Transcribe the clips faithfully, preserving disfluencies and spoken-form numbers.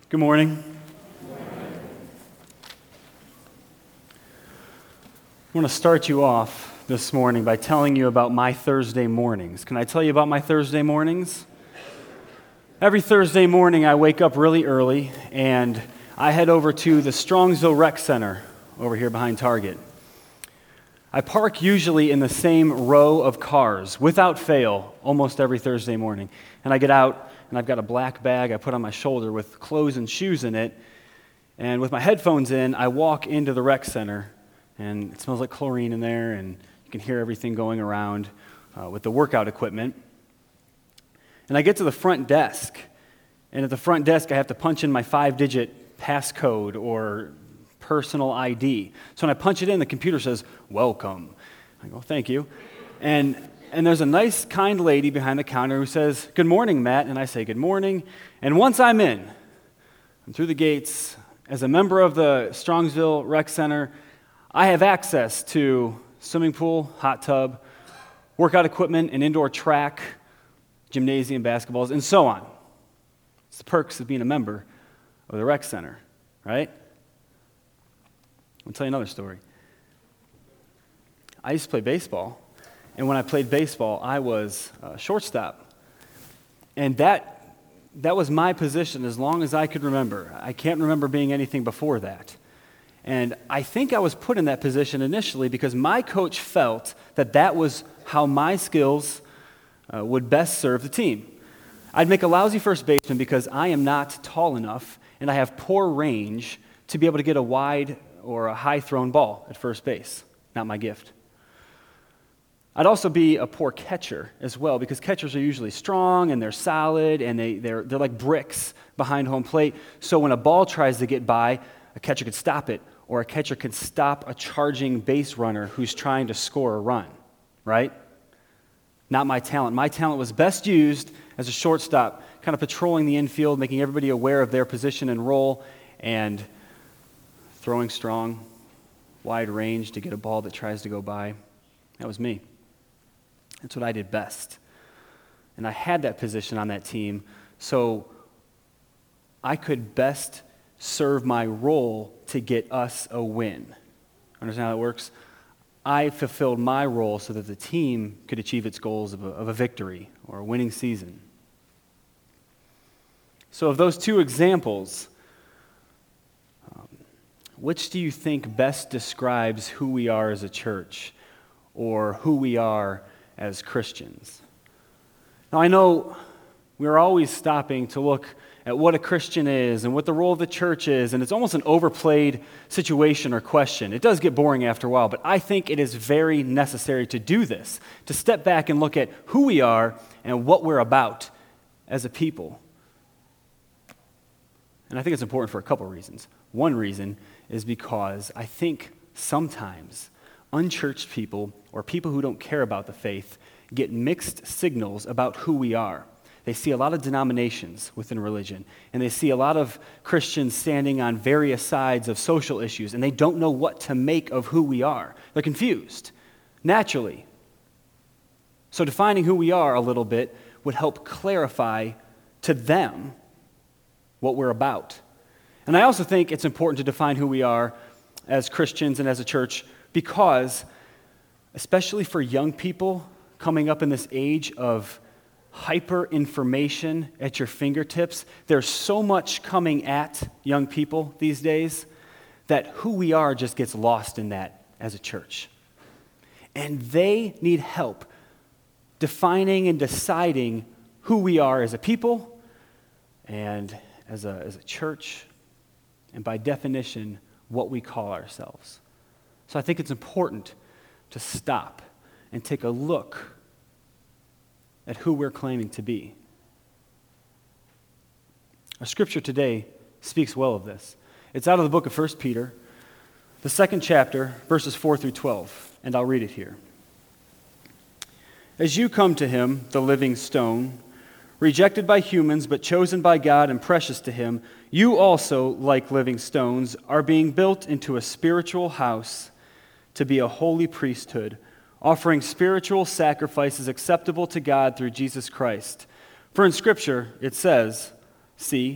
Good morning. I want to start you off this morning by telling you about my Thursday mornings. Can I tell you about my Thursday mornings? Every Thursday morning I wake up really early and I head over to the Strongsville Rec Center over here behind Target. I park usually in the same row of cars, without fail, almost every Thursday morning. And I get out, and I've got a black bag I put on my shoulder with clothes and shoes in it. And with my headphones in, I walk into the rec center, and it smells like chlorine in there, and you can hear everything going around uh, with the workout equipment. And I get to the front desk, and at the front desk, I have to punch in my five-digit passcode or personal I D. So when I punch it in, the computer says, "Welcome." I go, "Thank you." And and there's a nice, kind lady behind the counter who says, "Good morning, Matt." And I say, "Good morning." And once I'm in, I'm through the gates, as a member of the Strongsville Rec Center, I have access to swimming pool, hot tub, workout equipment, an indoor track, gymnasium, basketballs, and so on. It's the perks of being a member of the rec center, right? I'll tell you another story. I used to play baseball, and when I played baseball, I was a shortstop. And that that was my position as long as I could remember. I can't remember being anything before that. And I think I was put in that position initially because my coach felt that that was how my skills uh, would best serve the team. I'd make a lousy first baseman because I am not tall enough, and I have poor range to be able to get a wide or a high-thrown ball at first base. Not my gift. I'd also be a poor catcher as well because catchers are usually strong and they're solid and they, they're, they're like bricks behind home plate. So when a ball tries to get by, a catcher could stop it, or a catcher could stop a charging base runner who's trying to score a run, right? Not my talent. My talent was best used as a shortstop, kind of patrolling the infield, making everybody aware of their position and role, and throwing strong, wide range to get a ball that tries to go by. That was me. That's what I did best. And I had that position on that team, so I could best serve my role to get us a win. Understand how that works? I fulfilled my role so that the team could achieve its goals of a, of a victory or a winning season. So of those two examples, which do you think best describes who we are as a church or who we are as Christians? Now, I know we're always stopping to look at what a Christian is and what the role of the church is, and it's almost an overplayed situation or question. It does get boring after a while, but I think it is very necessary to do this, to step back and look at who we are and what we're about as a people. And I think it's important for a couple reasons. One reason is because I think sometimes unchurched people or people who don't care about the faith get mixed signals about who we are. They see a lot of denominations within religion, and they see a lot of Christians standing on various sides of social issues, and they don't know what to make of who we are. They're confused, naturally. So defining who we are a little bit would help clarify to them what we're about. And I also think it's important to define who we are as Christians and as a church because, especially for young people coming up in this age of hyper-information at your fingertips, there's so much coming at young people these days that who we are just gets lost in that as a church. And they need help defining and deciding who we are as a people and as a, as a church, and by definition, what we call ourselves. So I think it's important to stop and take a look at who we're claiming to be. Our scripture today speaks well of this. It's out of the book of First Peter, the second chapter, verses four through twelve, and I'll read it here. As you come to him, the living stone, rejected by humans but chosen by God and precious to him, you also, like living stones, are being built into a spiritual house to be a holy priesthood, offering spiritual sacrifices acceptable to God through Jesus Christ. For in Scripture it says, "See,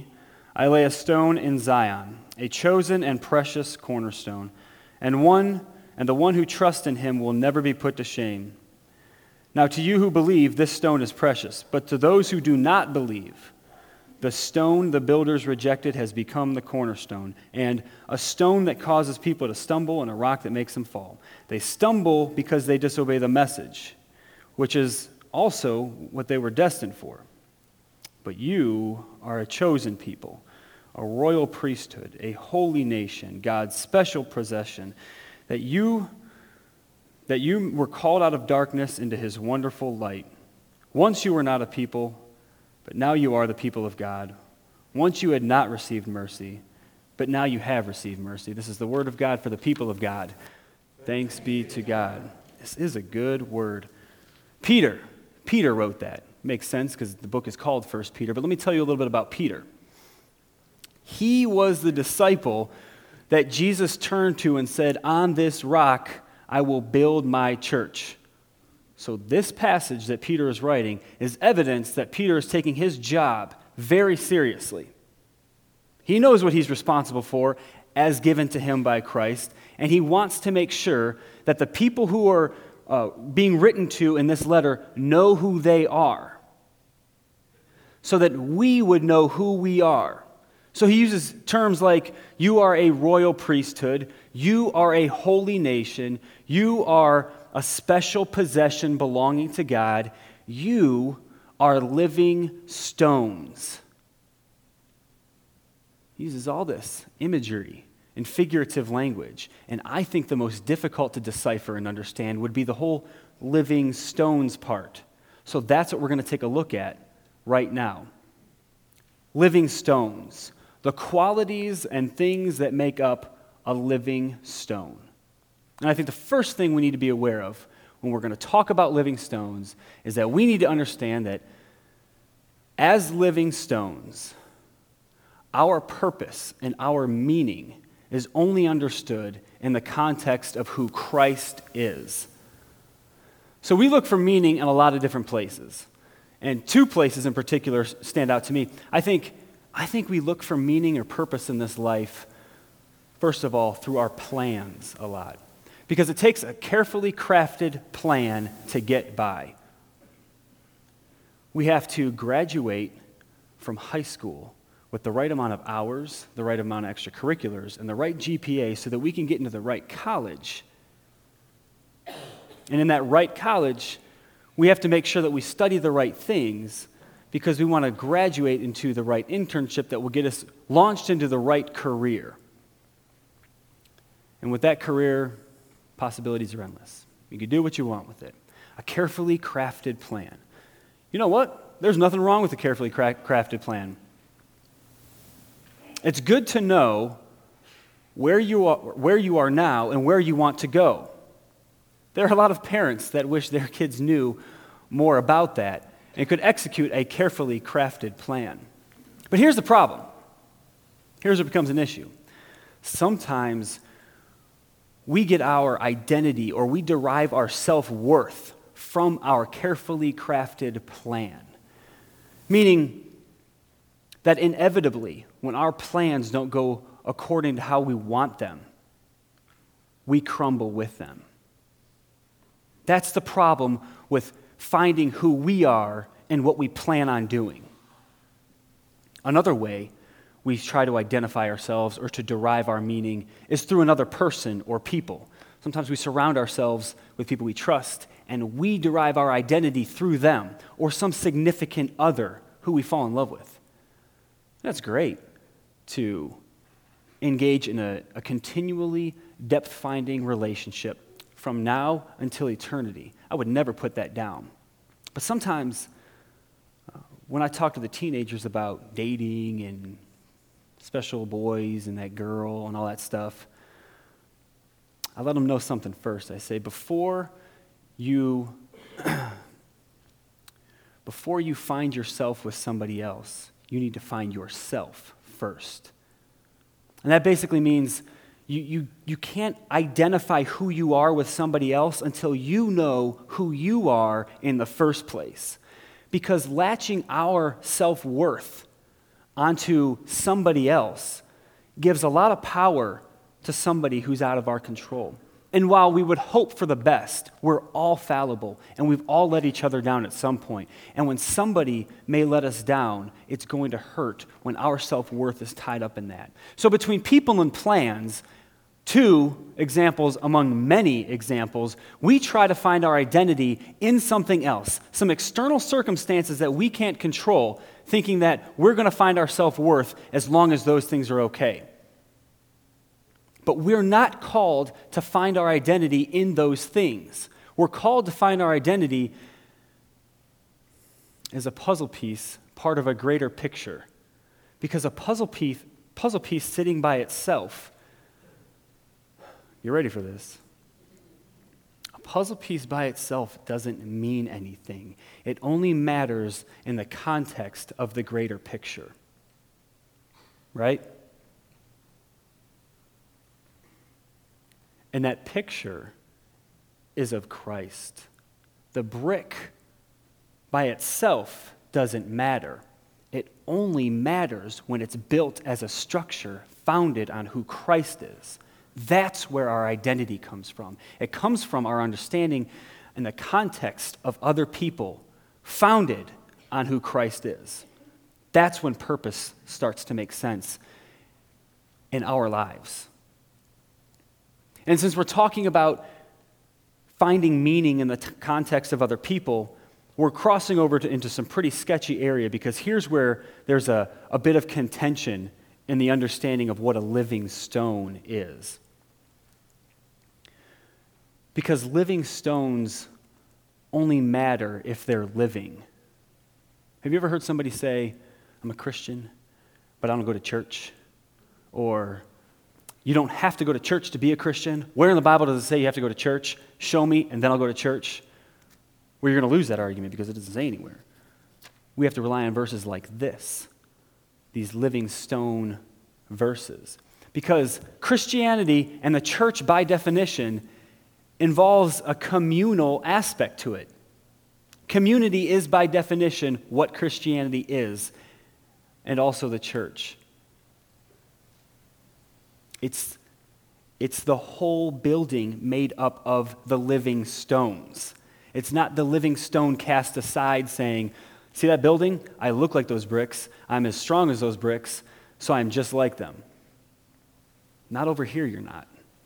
I lay a stone in Zion, a chosen and precious cornerstone, and one and the one who trusts in him will never be put to shame. Now to you who believe, this stone is precious, but to those who do not believe, the stone the builders rejected has become the cornerstone, and a stone that causes people to stumble and a rock that makes them fall. They stumble because they disobey the message, which is also what they were destined for. But you are a chosen people, a royal priesthood, a holy nation, God's special possession, that you that you were called out of darkness into his wonderful light. Once you were not a people, but now you are the people of God. Once you had not received mercy, but now you have received mercy. This is the word of God for the people of God. Thanks be to God. This is a good word. Peter, Peter wrote that. Makes sense because the book is called First Peter, but let me tell you a little bit about Peter. He was the disciple that Jesus turned to and said, "On this rock I will build my church." So this passage that Peter is writing is evidence that Peter is taking his job very seriously. He knows what he's responsible for as given to him by Christ, and he wants to make sure that the people who are uh, being written to in this letter know who they are, so that we would know who we are. So he uses terms like, you are a royal priesthood, you are a holy nation, you are a special possession belonging to God, you are living stones. He uses all this imagery and figurative language, and I think the most difficult to decipher and understand would be the whole living stones part. So that's what we're going to take a look at right now. Living stones. The qualities and things that make up a living stone. And I think the first thing we need to be aware of when we're going to talk about living stones is that we need to understand that as living stones, our purpose and our meaning is only understood in the context of who Christ is. So we look for meaning in a lot of different places. And two places in particular stand out to me. I think I think we look for meaning or purpose in this life, first of all, through our plans a lot. Because it takes a carefully crafted plan to get by. We have to graduate from high school with the right amount of hours, the right amount of extracurriculars, and the right G P A so that we can get into the right college. And in that right college, we have to make sure that we study the right things because we want to graduate into the right internship that will get us launched into the right career. And with that career, possibilities are endless. You can do what you want with it. A carefully crafted plan. You know what? There's nothing wrong with a carefully cra- crafted plan. It's good to know where you are, where you are now and where you want to go. There are a lot of parents that wish their kids knew more about that and could execute a carefully crafted plan. But here's the problem. Here's what becomes an issue. Sometimes we get our identity or we derive our self-worth from our carefully crafted plan. Meaning that inevitably, when our plans don't go according to how we want them, we crumble with them. That's the problem with finding who we are and what we plan on doing. Another way we try to identify ourselves or to derive our meaning is through another person or people. Sometimes we surround ourselves with people we trust, and we derive our identity through them or some significant other who we fall in love with. That's great to engage in a, a continually depth-finding relationship from now until eternity. I would never put that down. But sometimes uh, when I talk to the teenagers about dating and special boys and that girl and all that stuff, I let them know something first. I say, before you, before you find yourself with somebody else, you need to find yourself first. And that basically means You, you, you can't identify who you are with somebody else until you know who you are in the first place. Because latching our self-worth onto somebody else gives a lot of power to somebody who's out of our control. And while we would hope for the best, we're all fallible, and we've all let each other down at some point. And when somebody may let us down, it's going to hurt when our self-worth is tied up in that. So between people and plans, two examples among many examples, we try to find our identity in something else, some external circumstances that we can't control, thinking that we're going to find our self-worth as long as those things are okay. But we're not called to find our identity in those things. We're called to find our identity as a puzzle piece, part of a greater picture. Because a puzzle piece, puzzle piece sitting by itself, you ready for this? A puzzle piece by itself doesn't mean anything. It only matters in the context of the greater picture. Right? And that picture is of Christ. The brick by itself doesn't matter. It only matters when it's built as a structure founded on who Christ is. That's where our identity comes from. It comes from our understanding in the context of other people founded on who Christ is. That's when purpose starts to make sense in our lives. And since we're talking about finding meaning in the t- context of other people, we're crossing over to, into some pretty sketchy area, because here's where there's a, a bit of contention in the understanding of what a living stone is. Because living stones only matter if they're living. Have you ever heard somebody say, I'm a Christian, but I don't go to church? Or, you don't have to go to church to be a Christian. Where in the Bible does it say you have to go to church? Show me, and then I'll go to church. Well, you're going to lose that argument because it doesn't say anywhere. We have to rely on verses like this, these living stone verses. Because Christianity and the church, by definition, involves a communal aspect to it. Community is, by definition, what Christianity is, and also the church. It's, it's the whole building made up of the living stones. It's not the living stone cast aside saying, see that building? I look like those bricks. I'm as strong as those bricks, so I'm just like them. Not over here, you're not.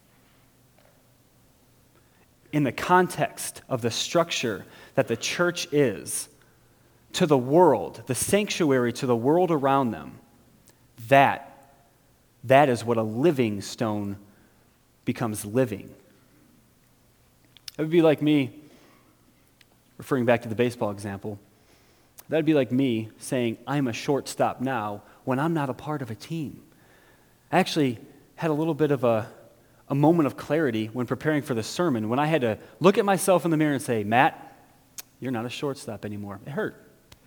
In the context of the structure that the church is to the world, the sanctuary to the world around them, that That is what a living stone becomes living. It would be like me, referring back to the baseball example, that would be like me saying, I'm a shortstop now when I'm not a part of a team. I actually had a little bit of a, a moment of clarity when preparing for the sermon, when I had to look at myself in the mirror and say, Matt, you're not a shortstop anymore. It hurt.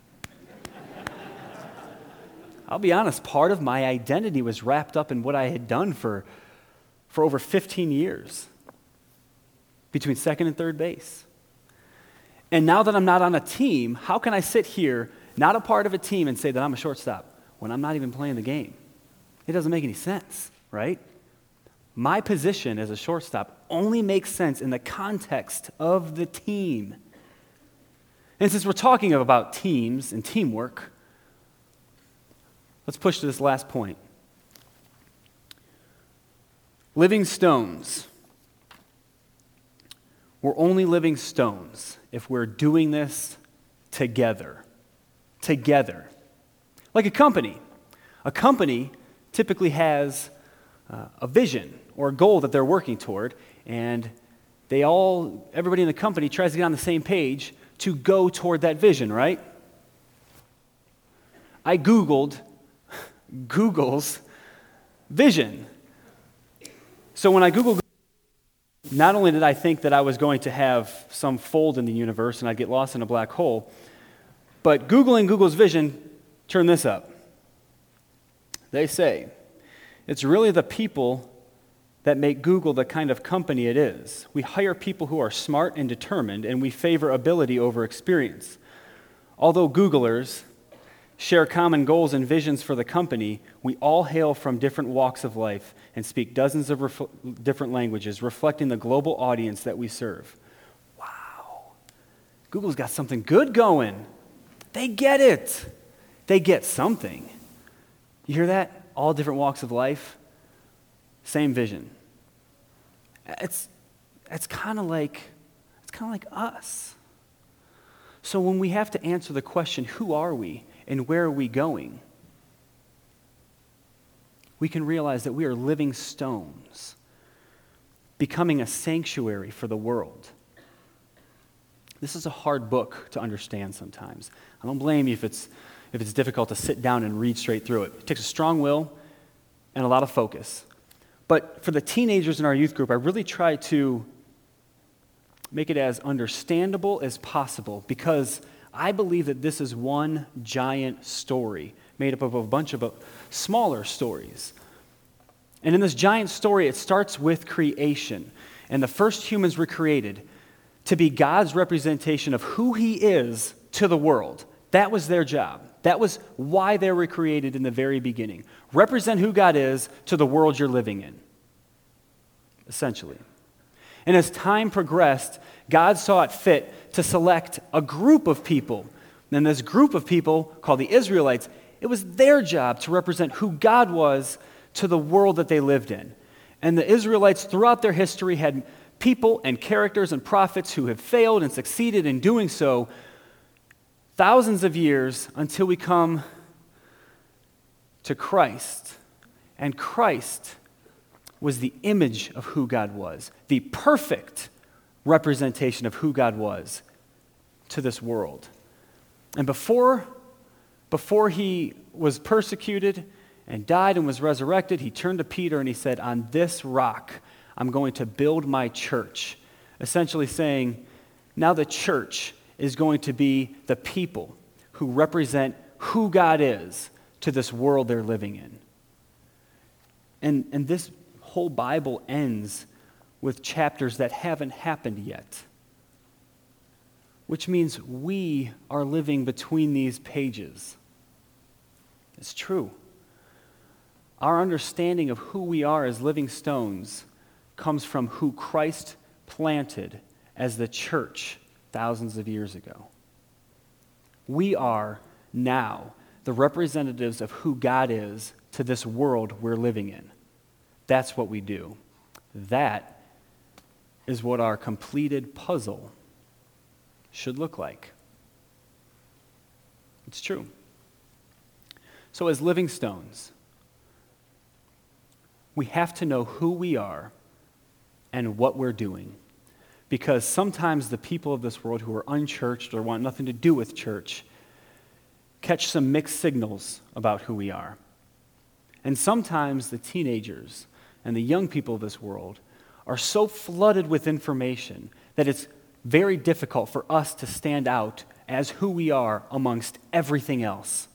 I'll be honest, part of my identity was wrapped up in what I had done for, for over fifteen years between second and third base. And now that I'm not on a team, how can I sit here, not a part of a team, and say that I'm a shortstop when I'm not even playing the game? It doesn't make any sense, right? My position as a shortstop only makes sense in the context of the team. And since we're talking about teams and teamwork, let's push to this last point. Living stones. We're only living stones if we're doing this together. Together. Like a company. A company typically has uh, a vision or a goal that they're working toward, and they all, everybody in the company tries to get on the same page to go toward that vision, right? I Googled Google's vision. So when I Googled, not only did I think that I was going to have some fold in the universe and I'd get lost in a black hole, but Googling Google's vision, turn this up. They say, it's really the people that make Google the kind of company it is. We hire people who are smart and determined, and we favor ability over experience. Although Googlers share common goals and visions for the company, we all hail from different walks of life and speak dozens of ref- different languages, reflecting the global audience that we serve. Wow. Google's got something good going. They get it. They get something. You hear that? All different walks of life, same vision. It's it's kind of like it's kind of like us. So when we have to answer the question, who are we and where are we going? We can realize that we are living stones, becoming a sanctuary for the world. This is a hard book to understand sometimes. I don't blame you if it's if it's difficult to sit down and read straight through it. It takes a strong will and a lot of focus. But for the teenagers in our youth group, I really try to make it as understandable as possible because I believe that this is one giant story made up of a bunch of smaller stories. And in this giant story, it starts with creation. And the first humans were created to be God's representation of who He is to the world. That was their job. That was why they were created in the very beginning. Represent who God is to the world you're living in, essentially. And as time progressed, God saw it fit to select a group of people. And this group of people, called the Israelites, it was their job to represent who God was to the world that they lived in. And the Israelites, throughout their history, had people and characters and prophets who have failed and succeeded in doing so thousands of years until we come to Christ. And Christ was the image of who God was, the perfect representation of who God was to this world. And before, before he was persecuted and died and was resurrected, he turned to Peter and he said, "On this rock, I'm going to build my church." Essentially saying, now the church is going to be the people who represent who God is to this world they're living in. And, and this whole Bible ends with chapters that haven't happened yet, which means we are living between these pages. It's true. Our understanding of who we are as living stones comes from who Christ planted as the church thousands of years ago. We are now the representatives of who God is to this world we're living in. That's what we do. That is what our completed puzzle should look like. It's true. So as living stones, we have to know who we are and what we're doing. Because sometimes the people of this world who are unchurched or want nothing to do with church catch some mixed signals about who we are. And sometimes the teenagers and the young people of this world are so flooded with information that it's very difficult for us to stand out as who we are amongst everything else.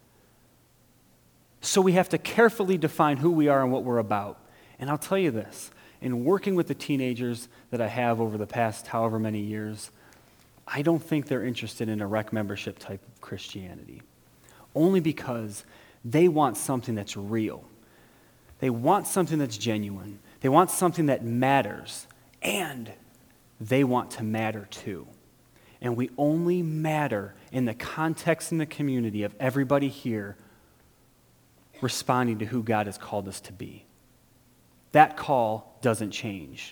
So we have to carefully define who we are and what we're about. And I'll tell you this, in working with the teenagers that I have over the past however many years, I don't think they're interested in a rec membership type of Christianity. Only because they want something that's real. They want something that's genuine. They want something that matters. And they want to matter too. And we only matter in the context and the community of everybody here responding to who God has called us to be. That call doesn't change.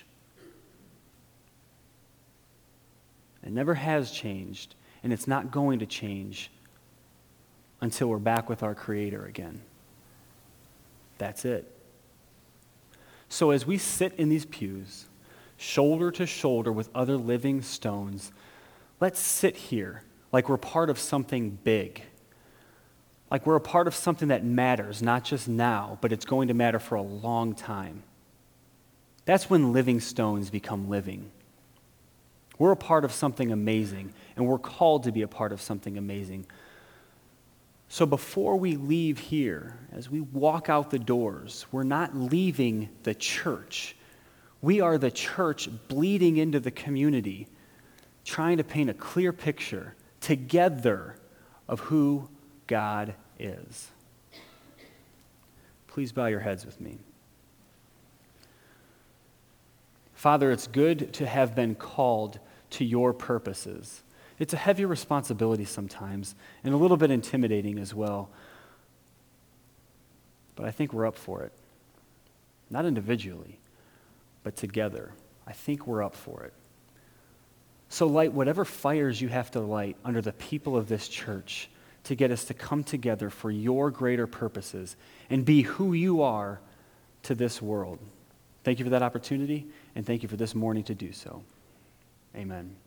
It never has changed, and it's not going to change until we're back with our Creator again. That's it. So as we sit in these pews, shoulder to shoulder with other living stones, let's sit here like we're part of something big. Like we're a part of something that matters, not just now, but it's going to matter for a long time. That's when living stones become living. We're a part of something amazing, and we're called to be a part of something amazing. So before we leave here, as we walk out the doors, we're not leaving the church. We are the church bleeding into the community, trying to paint a clear picture together of who God is. Please bow your heads with me. Father, it's good to have been called to your purposes. It's a heavy responsibility sometimes, and a little bit intimidating as well. But I think we're up for it. Not individually, but together. I think we're up for it. So light whatever fires you have to light under the people of this church to get us to come together for your greater purposes and be who you are to this world. Thank you for that opportunity, and thank you for this morning to do so. Amen.